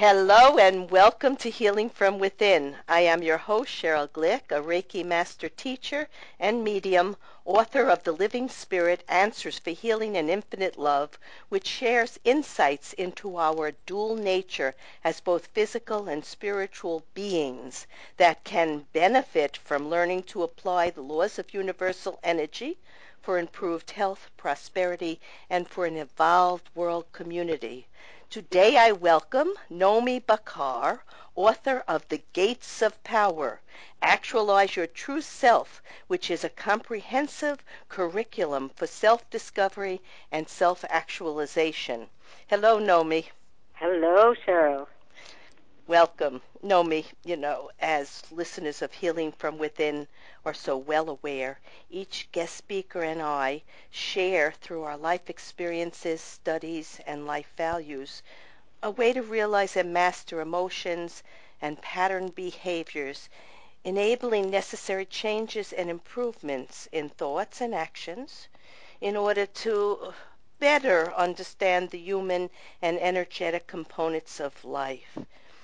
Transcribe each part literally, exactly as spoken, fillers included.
Hello and welcome to Healing from Within. I am your host, Cheryl Glick, a Reiki Master Teacher and Medium, author of The Living Spirit, Answers for Healing and Infinite Love, which shares insights into our dual nature as both physical and spiritual beings that can benefit from learning to apply the laws of universal energy for improved health, prosperity, and for an evolved world community. Today I welcome Nomi Bakar, author of The Gates of Power, Actualize Your True Self, which is a comprehensive curriculum for self-discovery and self-actualization. Hello, Nomi. Hello, Cheryl. Welcome. Nomi, you know, as listeners of Healing from Within are so well aware, each guest speaker and I share through our life experiences, studies, and life values a way to realize and master emotions and pattern behaviors, enabling necessary changes and improvements in thoughts and actions in order to better understand the human and energetic components of life.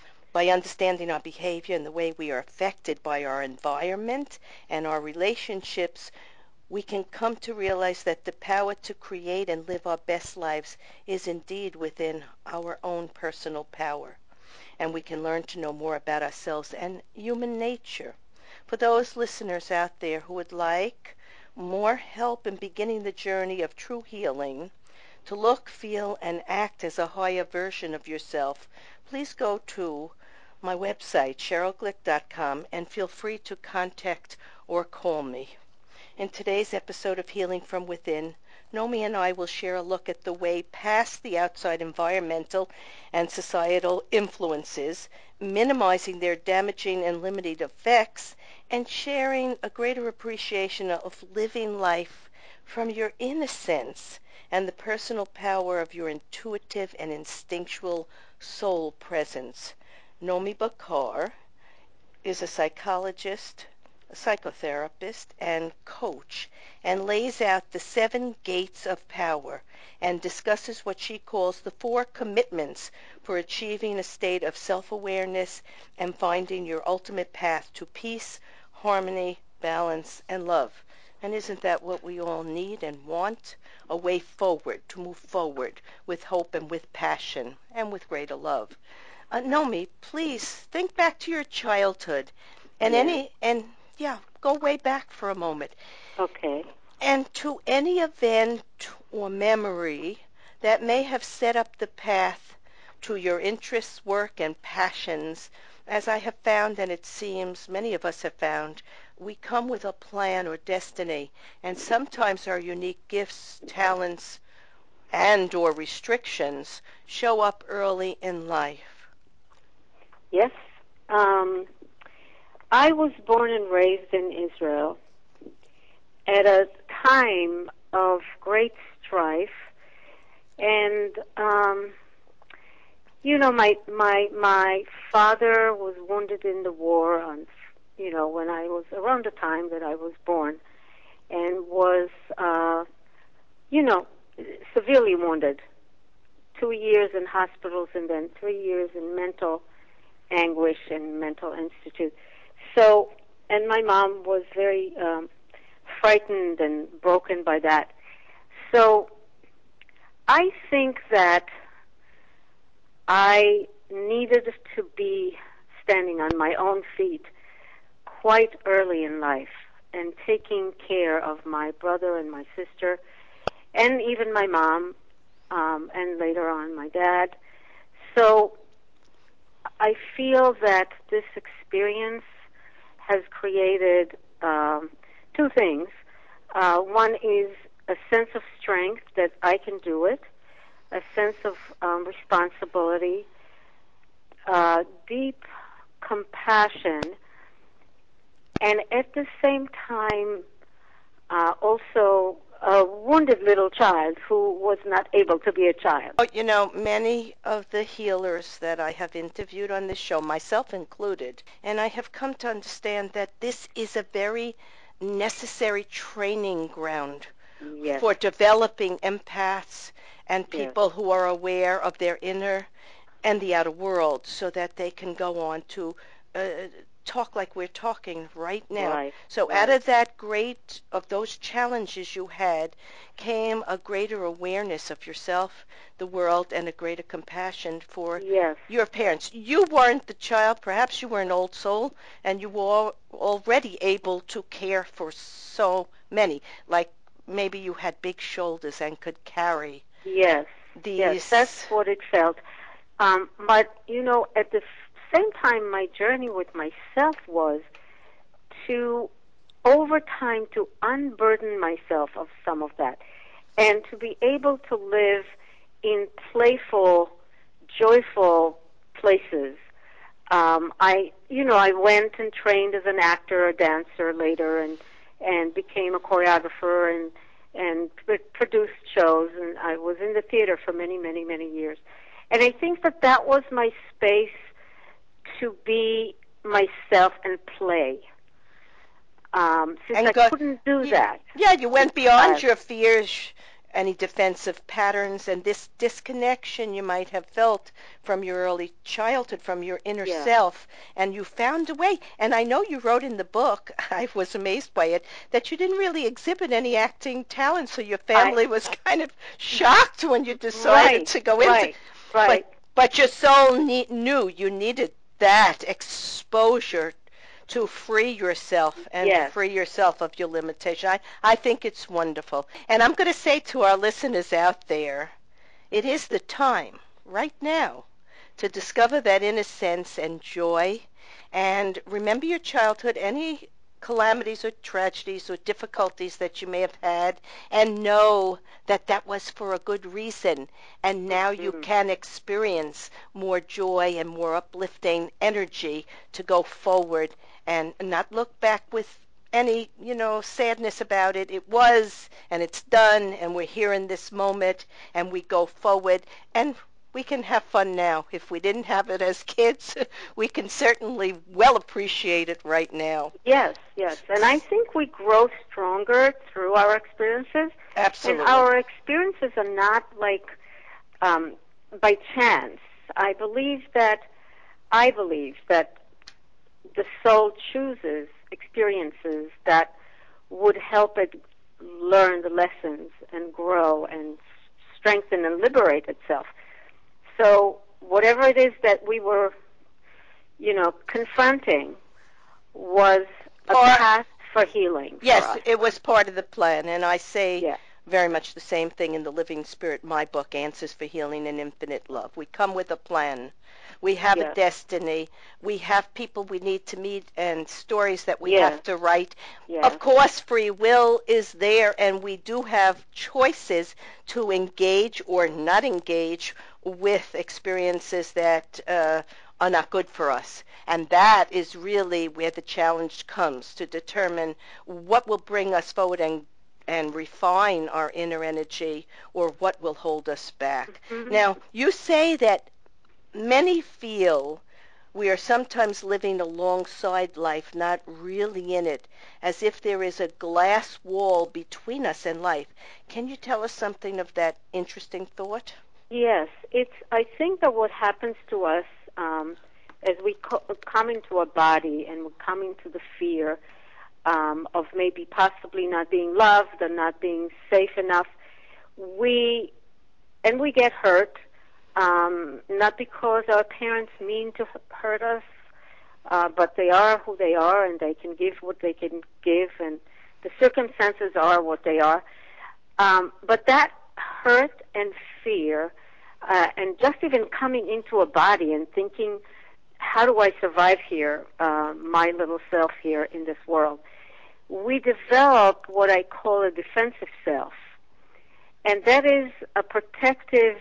By understanding our behavior and the way we are affected by our environment and our relationships, we can come to realize that the power to create and live our best lives is indeed within our own personal power. And we can learn to know more about ourselves and human nature. For those listeners out there who would like more help in beginning the journey of true healing, to look, feel, and act as a higher version of yourself, please go to my website, cheryl glick dot com, and feel free to contact or call me. In today's episode of Healing from Within, Nomi and I will share a look at the way past the outside environmental and societal influences, minimizing their damaging and limited effects, and sharing a greater appreciation of living life from your innocence and the personal power of your intuitive and instinctual soul presence. Nomi Bakar is a psychologist, a psychotherapist, and coach, and lays out the seven gates of power and discusses what she calls the four commitments for achieving a state of self-awareness and finding your ultimate path to peace, harmony, balance, and love. And isn't that what we all need and want? A way forward, to move forward with hope and with passion and with greater love. Uh, Nomi, please think back to your childhood and Yes. any and yeah, go way back for a moment. Okay. And to any event or memory that may have set up the path to your interests, work, and passions, as I have found, and it seems many of us have found, we come with a plan or destiny, and sometimes our unique gifts, talents, and or restrictions show up early in life. Yes. Um, I was born and raised in Israel at a time of great strife, and um, you know, my my my father was wounded in the war. On you know, when I was around the time that I was born, and was uh, you know severely wounded. Two years in hospitals, and then three years in mental anguish and mental institute. So, and my mom was very um, frightened and broken by that. So, I think that I needed to be standing on my own feet quite early in life and taking care of my brother and my sister and even my mom um, and later on my dad. So I feel that this experience has created um, two things. Uh, one is a sense of strength that I can do it, a sense of um, responsibility, uh, deep compassion, and at the same time uh, also a wounded little child who was not able to be a child. Oh, you know, many of the healers that I have interviewed on this show, myself included, and I have come to understand that this is a very necessary training ground Yes, for developing empaths and yes, people who are aware of their inner and the outer world so that they can go on to uh, talk like we're talking right now. Right, So out right. of that great, of those challenges you had, came a greater awareness of yourself, the world, and a greater compassion for Yes. your parents. You weren't the child, perhaps you were an old soul, and you were already able to care for so many, like maybe you had big shoulders and could carry Yes. Yes. That's these. what it felt. Um, but, you know, at the f- same time, my journey with myself was to, over time, to unburden myself of some of that and to be able to live in playful, joyful places. Um, I, you know, I went and trained as an actor, a dancer later, and and became a choreographer and and pr- produced shows. And I was in the theater for many, many, many years. And I think that that was my space to be myself and play. Um, since And I go, couldn't do you, that yeah, you as went a beyond child. your fears, any defensive patterns, and this disconnection you might have felt from your early childhood, from your inner Yeah. self, and you found a way. And I know you wrote in the book, I was amazed by it, that you didn't really exhibit any acting talent, so your I family was kind of shocked when you decided right, to go into, right, but right. but your soul ne- knew you needed that exposure to free yourself and Yes. free yourself of your limitation. I, I think it's wonderful. And I'm going to say to our listeners out there, it is the time, right now, to discover that innocence and joy. And remember your childhood, any calamities or tragedies or difficulties that you may have had, and know that that was for a good reason. And now you Mm-hmm. can experience more joy and more uplifting energy to go forward and not look back with any, you know, sadness about it. It was, and it's done, and we're here in this moment, and we go forward, and we can have fun now. If we didn't have it as kids, we can certainly well appreciate it right now. Yes, yes. And I think we grow stronger through our experiences. And Absolutely. our experiences are not like um, by chance. I believe that I believe that the soul chooses experiences that would help it learn the lessons and grow and strengthen and liberate itself. So whatever it is that we were, you know, confronting was a Part, path for healing for yes, us. it was part of the plan, and I say Yeah. very much the same thing in the Living Spirit, my book, Answers for Healing and Infinite Love. We come with a plan. We have a Yes. destiny. We have people we need to meet and stories that we Yes. have to write. Yes. Of course, free will is there, and we do have choices to engage or not engage with experiences that uh, are not good for us. And that is really where the challenge comes, to determine what will bring us forward and and refine our inner energy, or what will hold us back. Mm-hmm. Now, you say that many feel we are sometimes living alongside life, not really in it, as if there is a glass wall between us and life. Can you tell us something of that interesting thought? Yes. It's. I think that what happens to us um, as we co- come into a body and we come into the fear um, of maybe possibly not being loved or not being safe enough, we and we get hurt. Um, not because our parents mean to h- hurt us, uh, but they are who they are, and they can give what they can give, and the circumstances are what they are. Um, but that hurt and fear, uh, and just even coming into a body and thinking, how do I survive here, uh, my little self here in this world? We develop what I call a defensive self, and that is a protective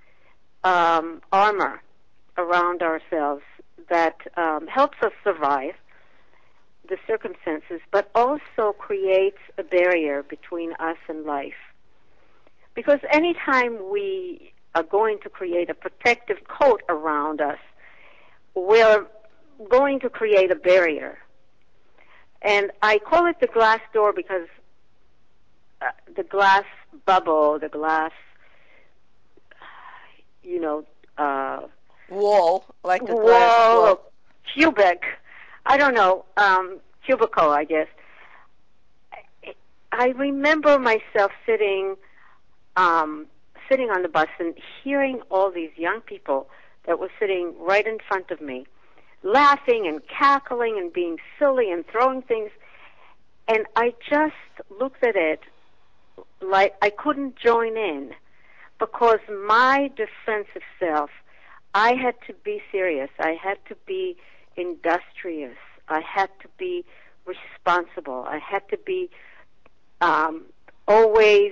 um, armor around ourselves that um, helps us survive the circumstances, but also creates a barrier between us and life. Because anytime we are going to create a protective coat around us, we're going to create a barrier. And I call it the glass door because uh, the glass bubble, the glass, you know, uh, wall, like a glass wall wall. or cubic, I don't know, um, cubicle, I guess. I remember myself sitting, um, sitting on the bus and hearing all these young people that were sitting right in front of me, laughing and cackling and being silly and throwing things. And I just looked at it like I couldn't join in, because my defensive self, I had to be serious. I had to be industrious. I had to be responsible. I had to be um, always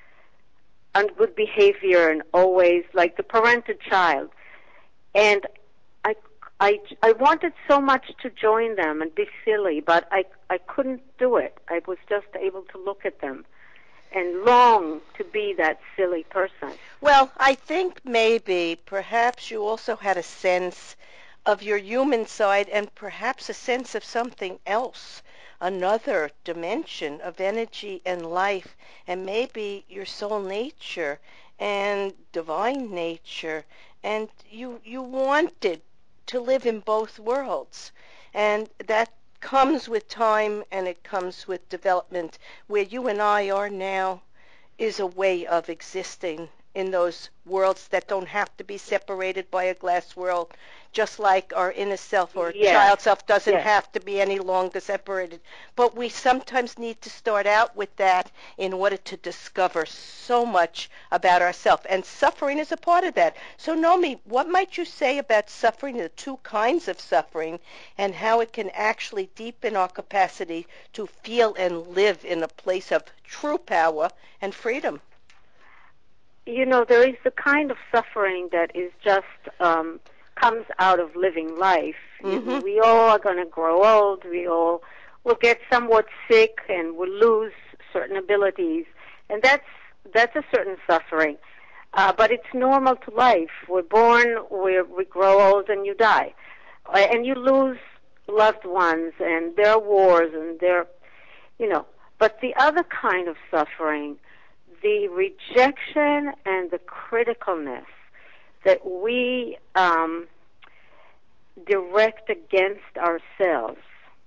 on good behavior and always like the parented child. And I, I, I wanted so much to join them and be silly, but I, I couldn't do it. I was just able to look at them and long to be that silly person. Well, I think maybe, perhaps you also had a sense of your human side and perhaps a sense of something else, another dimension of energy and life, and maybe your soul nature and divine nature, and you you wanted to live in both worlds, and that comes with time and it comes with development. Where you and I are now is a way of existing in those worlds that don't have to be separated by a glass world, just like our inner self or Yes. child self doesn't Yes. have to be any longer separated. But we sometimes need to start out with that in order to discover so much about ourselves. And suffering is a part of that. So, Nomi, what might you say about suffering, the two kinds of suffering, and how it can actually deepen our capacity to feel and live in a place of true power and freedom? You know, there is the kind of suffering that is just um, comes out of living life. Mhm. We all are going to grow old. We all will get somewhat sick and will lose certain abilities, and that's that's a certain suffering. Uh, but it's normal to life. We're born, we we grow old, and you die, Uh, and you lose loved ones, and there are wars, and there, you know. But the other kind of suffering, the rejection and the criticalness that we um, direct against ourselves,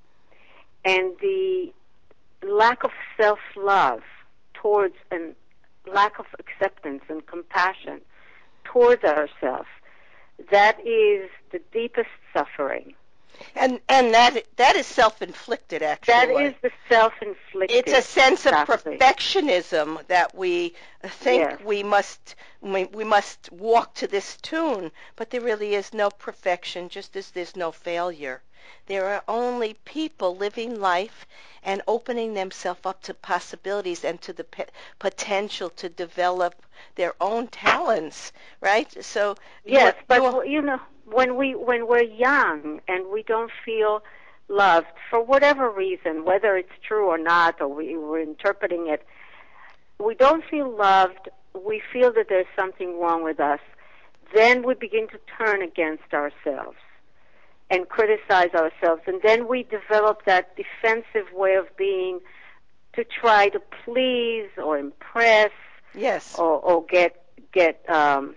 and the lack of self-love towards, and lack of acceptance and compassion towards ourselves, that is the deepest suffering. And and that that is self-inflicted, actually. That is the self-inflicted. It's a sense of Exactly. perfectionism that we think Yes. we must we, we must walk to this tune, but there really is no perfection, just as there's no failure. There are only people living life and opening themselves up to possibilities and to the pe- potential to develop their own talents, right? So Yes, you, but you, you know, when we when we're young and we don't feel loved for whatever reason, whether it's true or not, or we, we're interpreting it, we don't feel loved. We feel that there's something wrong with us. Then we begin to turn against ourselves and criticize ourselves, and then we develop that defensive way of being to try to please or impress, yes, or, or get get. Um,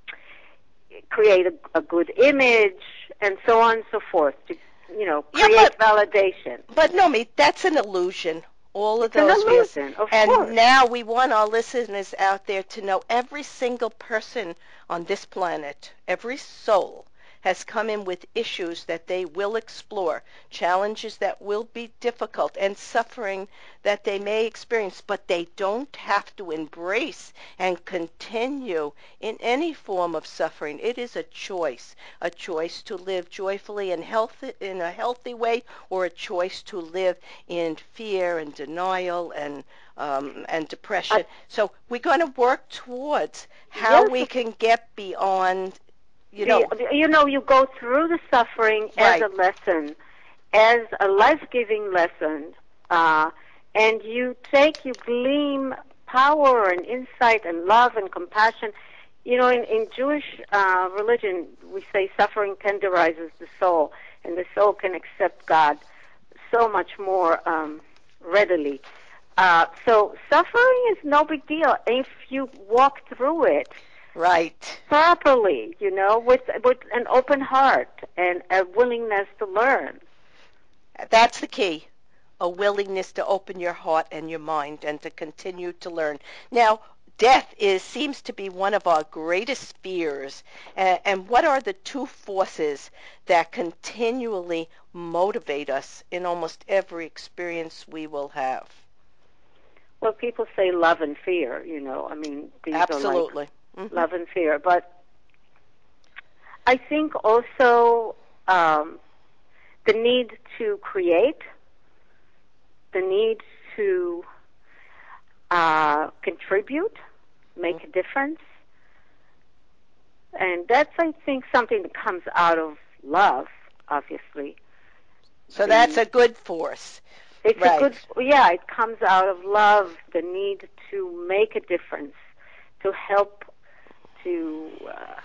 create a, a good image, and so on and so forth, to, you know, create yeah, but, validation. But Nomi, that's an illusion. All of It's an those we have, illusion, of and course. now we want our listeners out there to know every single person on this planet, every soul, has come in with issues that they will explore, challenges that will be difficult, and suffering that they may experience, but they don't have to embrace and continue in any form of suffering. It is a choice, a choice to live joyfully and healthy in a healthy way, or a choice to live in fear and denial and um, and depression. I, so we're going to work towards how yes, we can get beyond. You the, know, the, you know, you go through the suffering right. as a lesson, as a life-giving lesson, uh, and you take, you glean power and insight and love and compassion. You know, in, in Jewish uh, religion, we say suffering tenderizes the soul, and the soul can accept God so much more um, readily. Uh, so suffering is no big deal if you walk through it Right. properly, you know, with with an open heart and a willingness to learn. That's the key. A willingness to open your heart and your mind and to continue to learn. Now, death is seems to be one of our greatest fears. Uh, and what are the two forces that continually motivate us in almost every experience we will have? Well, people say love and fear, you know. I mean, these Absolutely. are like mm-hmm. love and fear. But I think also um, the need to create, the need to uh, contribute, make a difference. And that's, I think, something that comes out of love, obviously. So the, that's a good force. It's right. a good, yeah, it comes out of love, the need to make a difference, to help, to, uh,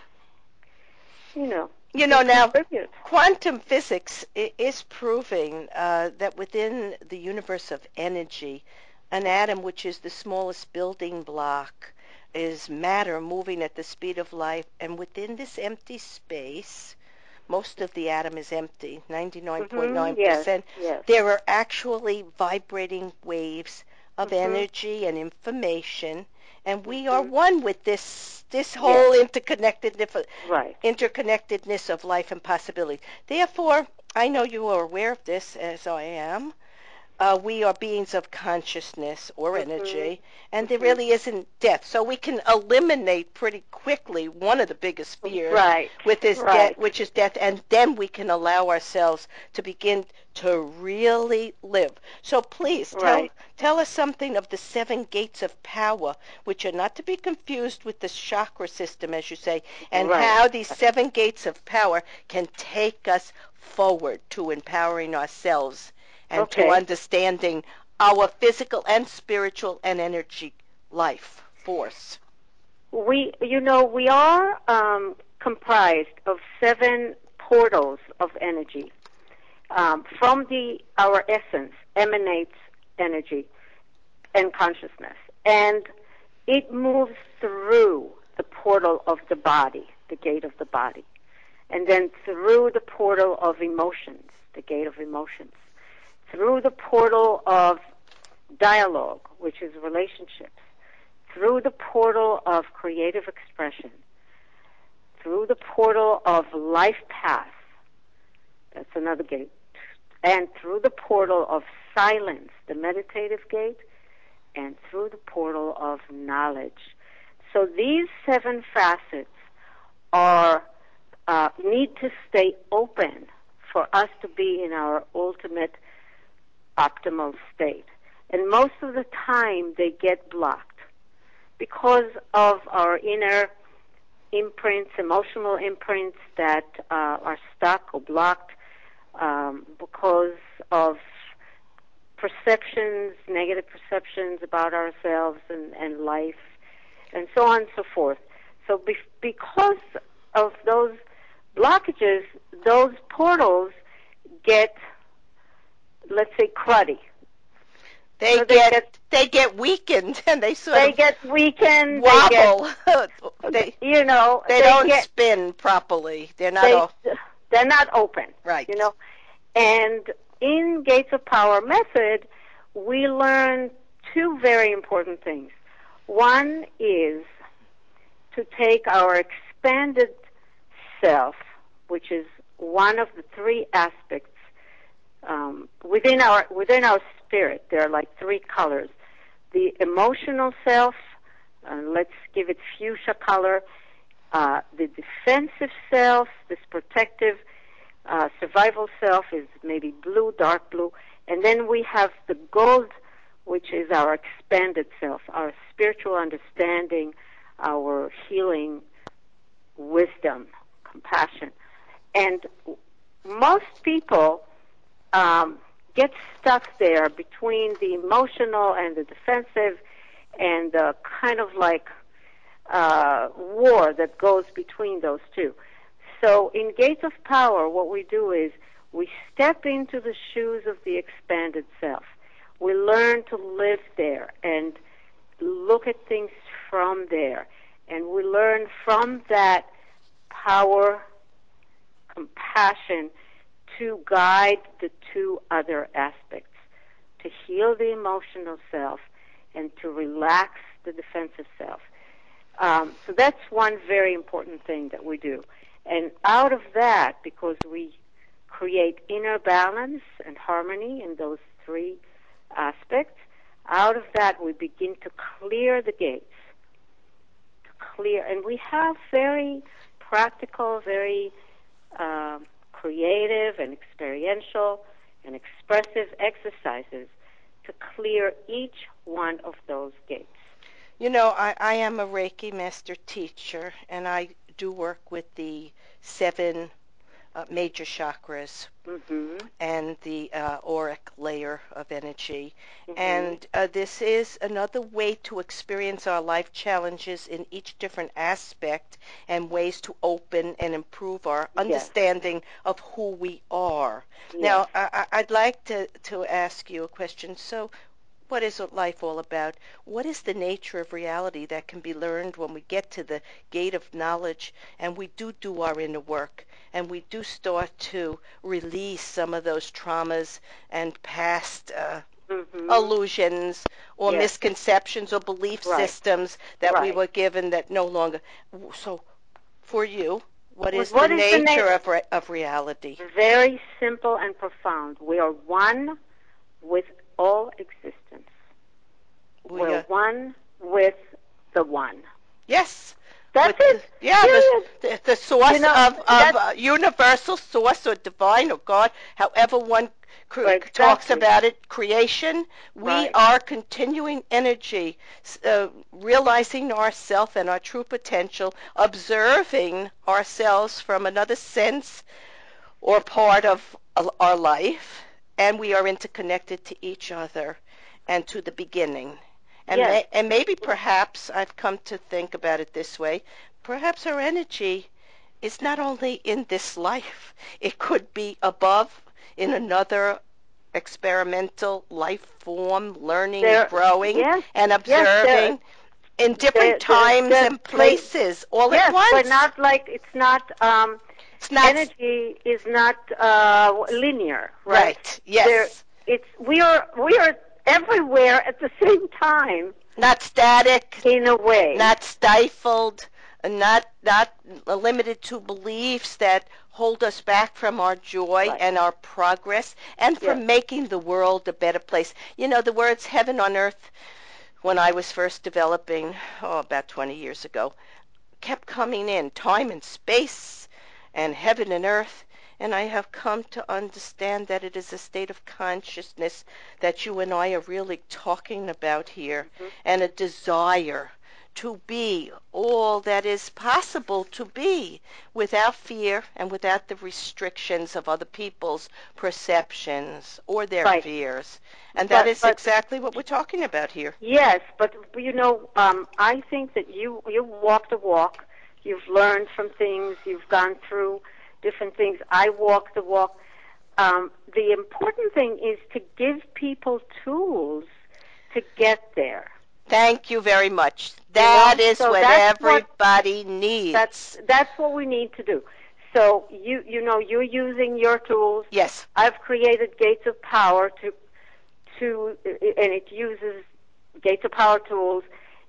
you know, You know, now, contribute. Quantum physics is proving uh, that within the universe of energy, an atom, which is the smallest building block, is matter moving at the speed of light, and within this empty space, most of the atom is empty, ninety-nine point nine percent. Mm-hmm. Yes, yes. There are actually vibrating waves of mm-hmm. energy and information, and we mm-hmm. are one with this this whole yes. interconnectedness, right. interconnectedness of life and possibility. Therefore, I know you are aware of this, as I am. Uh, we are beings of consciousness or mm-hmm. energy, and mm-hmm. there really isn't death. So we can eliminate pretty quickly one of the biggest fears, right. with this right. death, which is death, and then we can allow ourselves to begin to really live. So please tell right. tell us something of the seven gates of power, which are not to be confused with the chakra system, as you say, and right. how these seven gates of power can take us forward to empowering ourselves and okay. to understanding our physical and spiritual and energy life force. We, you know, we are um, comprised of seven portals of energy. Um, from the our essence emanates energy and consciousness, and it moves through the portal of the body, the gate of the body, and then through the portal of emotions, the gate of emotions, through the portal of dialogue, which is relationships, through the portal of creative expression, through the portal of life path, that's another gate, and through the portal of silence, the meditative gate, and through the portal of knowledge. So these seven facets are uh, need to stay open for us to be in our ultimate optimal state. And most of the time they get blocked because of our inner imprints, emotional imprints that uh, are stuck or blocked, um, because of perceptions, negative perceptions about ourselves and, and life, and so on and so forth. So be- because of those blockages, those portals get, let's say, cruddy. They, so get, they get they get weakened, and they sort they of get weakened. wobble. They get, they, you know, they, they don't get, spin properly. They're not they, all they're not open. right. You know, and in Gates of Power method, we learn two very important things. One is to take our expanded self, which is one of the three aspects um, within our within our spirit. There are like three colors: the emotional self, uh, let's give it fuchsia color; uh, the defensive self, this protective uh, survival self, is maybe blue, dark blue, and then we have the gold, which is our expanded self, our spiritual understanding, our healing, wisdom, compassion. And most people um, get stuck there between the emotional and the defensive, and the kind of like uh, war that goes between those two. So in Gates of Power, what we do is we step into the shoes of the expanded self. We learn to live there and look at things from there. And we learn from that power, compassion, to guide the two other aspects, to heal the emotional self and to relax the defensive self. Um, so that's one very important thing that we do. And out of that, because we create inner balance and harmony in those three aspects, out of that we begin to clear the gates. To clear, and we have very practical, very uh, creative and experiential and expressive exercises to clear each one of those gates. You know, I, I am a Reiki master teacher, and I do work with the seven uh, major chakras Mm-hmm. and the uh, auric layer of energy. Mm-hmm. And uh, this is another way to experience our life challenges in each different aspect and ways to open and improve our understanding yes. of who we are. Yes. Now, I, I'd like to, to ask you a question. So, what is life all about? What is the nature of reality that can be learned when we get to the gate of knowledge and we do do our inner work and we do start to release some of those traumas and past uh, mm-hmm. illusions or yes. misconceptions or belief right. systems that right. we were given that no longer. So for you, what is what the is nature the na- of, re- of reality? Very simple and profound. We are one with all existence. We We're are. one with the one. Yes. That's with it. The, yeah, the, the, the source you know, of, of uh, universal source or divine or God, however one cr- exactly. talks about it, creation. We right. are continuing energy, uh, realizing ourself and our true potential, observing ourselves from another sense or part of our life, and we are interconnected to each other and to the beginning. And, yes. may, and maybe perhaps I've come to think about it this way, perhaps our energy is not only in this life, it could be above in another experimental life form, learning, there, growing, yes, and observing yes, there, in different there, times there, and places all yes, at once. But not like it's not... Um, It's not energy is not uh, linear, right? Right. Yes. There, it's we are we are everywhere at the same time. Not static. In a way. Not stifled. Not not limited to beliefs that hold us back from our joy right. and our progress and from yes. making the world a better place. You know, the words heaven on earth, when I was first developing, oh, about twenty years ago, kept coming in, time and space and heaven and earth, and I have come to understand that it is a state of consciousness that you and I are really talking about here, mm-hmm. and a desire to be all that is possible to be without fear and without the restrictions of other people's perceptions or their right. fears. And but, that is but, exactly what we're talking about here. Yes, but you know, um, I think that you, you walk the walk. You've learned from things. You've gone through different things. I walk the walk. Um, the important thing is to give people tools to get there. Thank you very much. That you know? is so what everybody what, needs. That's that's what we need to do. So you you know you're using your tools. Yes. I've created Gates of Power to to and it uses Gates of Power tools.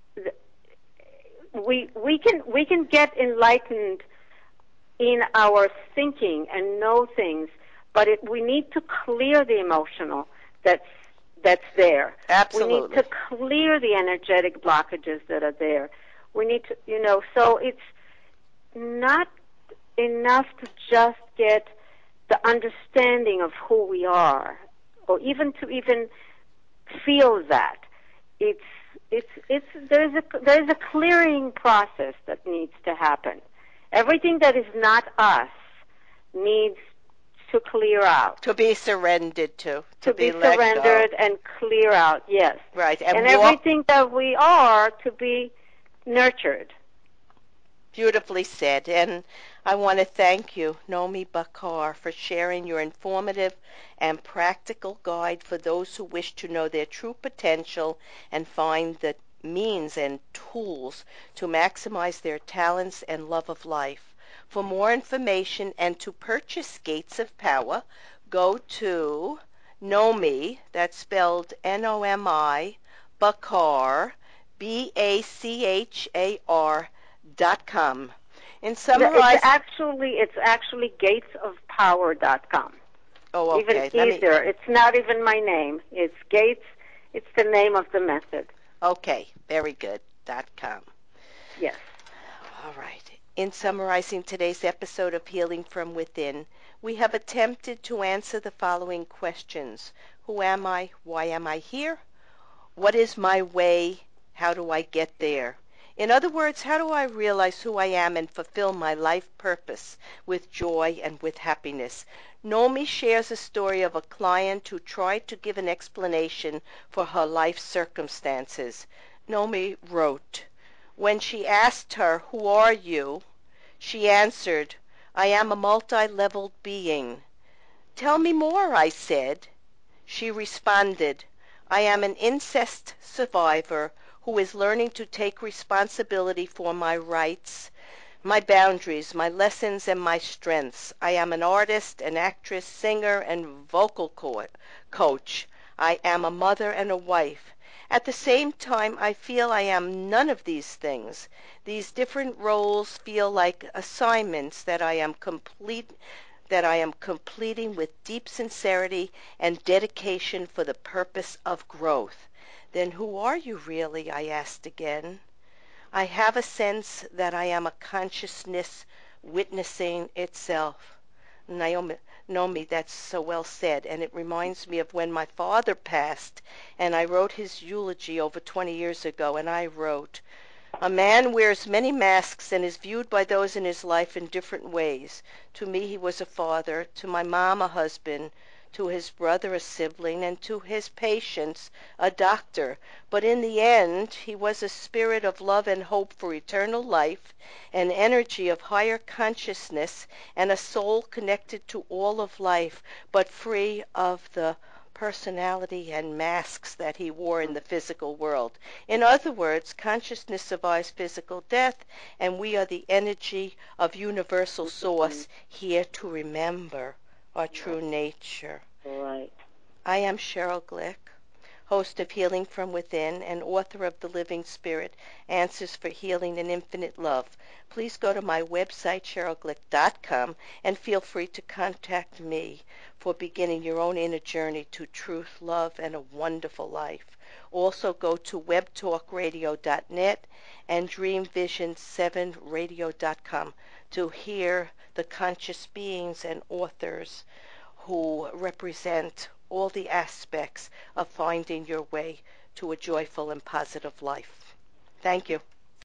We we can we can get enlightened in our thinking and know things, but it, we need to clear the emotional that's that's there. Absolutely. We need to clear the energetic blockages that are there. We need to, you know, so it's not enough to just get the understanding of who we are, or even to even feel that. It's it's it's there's a there's a clearing process that needs to happen. Everything that is not us needs to clear out. To be surrendered to. To, to be, be let surrendered go. And clear out, yes. Right. And, and everything that we are to be nurtured. Beautifully said. And I want to thank you, Nomi Bakar, for sharing your informative and practical guide for those who wish to know their true potential and find the means and tools to maximize their talents and love of life. For more information and to purchase Gates of Power, go to Nomi, that's spelled N O M I, Bachar, B A C H A R dot com. In No, it's summarize, actually it's actually gates of power dot com. oh, okay. Even Let easier. me. It's not even my name. It's Gates. It's the name of the method. Okay, very good. Dot com. Yes. All right. In summarizing today's episode of Healing from Within, we have attempted to answer the following questions. Who am I? Why am I here? What is my way? How do I get there? In other words, how do I realize who I am and fulfill my life purpose with joy and with happiness? Nomi shares a story of a client who tried to give an explanation for her life circumstances. Nomi wrote, when she asked her, "Who are you?" she answered, "I am a multi-leveled being." "Tell me more," I said. She responded, "I am an incest survivor who is learning to take responsibility for my rights, my boundaries, my lessons, and my strengths. I am an artist, an actress, singer, and vocal co- coach. I am a mother and a wife. At the same time, I feel I am none of these things. These different roles feel like assignments that I am complete that I am completing with deep sincerity and dedication for the purpose of growth." "Then who are you really?" I asked again. "I have a sense that I am a consciousness witnessing itself." Naomi, Naomi, that's so well said, and it reminds me of when my father passed, and I wrote his eulogy over twenty years ago, and I wrote, "A man wears many masks and is viewed by those in his life in different ways. To me he was a father, to my mom a husband, to his brother a sibling, and to his patients a doctor. But in the end he was a spirit of love and hope for eternal life, an energy of higher consciousness, and a soul connected to all of life, but free of the personality and masks that he wore in the physical world. In other words, consciousness survives physical death, and we are the energy of universal source here to remember our true nature." Right. I am Cheryl Glick, host of Healing from Within and author of The Living Spirit, Answers for Healing and Infinite Love. Please go to my website, cheryl glick dot com, and feel free to contact me for beginning your own inner journey to truth, love, and a wonderful life. Also go to web talk radio dot net and dream vision seven radio dot com to hear the conscious beings and authors who represent all the aspects of finding your way to a joyful and positive life. Thank you.